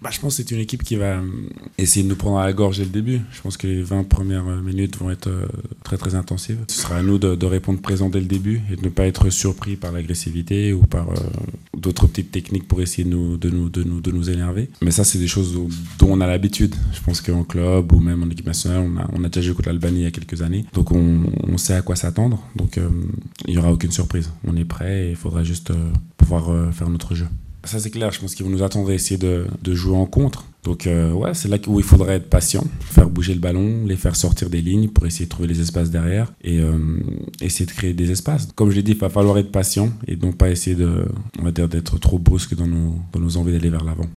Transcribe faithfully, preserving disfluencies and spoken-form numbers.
Bah, je pense que c'est une équipe qui va euh, essayer de nous prendre à la gorge dès le début. Je pense que les vingt premières euh, minutes vont être euh, très très intensives. Ce sera à nous de, de répondre présent dès le début et de ne pas être surpris par l'agressivité ou par euh, d'autres petites techniques pour essayer de nous, de, nous, de, nous, de nous énerver. Mais ça, c'est des choses dont, dont on a l'habitude. Je pense qu'en club ou même en équipe nationale, on a, on a déjà joué contre l'Albanie il y a quelques années. Donc on, on sait à quoi s'attendre. Donc euh, il n'y aura aucune surprise. On est prêt et il faudra juste euh, pouvoir euh, faire notre jeu. Ça c'est clair, je pense qu'ils vont nous attendre à essayer de, de jouer en contre. Donc euh, ouais, c'est là où il faudrait être patient, faire bouger le ballon, les faire sortir des lignes pour essayer de trouver les espaces derrière et euh, essayer de créer des espaces. Comme je l'ai dit, il va falloir être patient et donc pas essayer de, on va dire, d'être trop brusque dans nos, dans nos envies d'aller vers l'avant.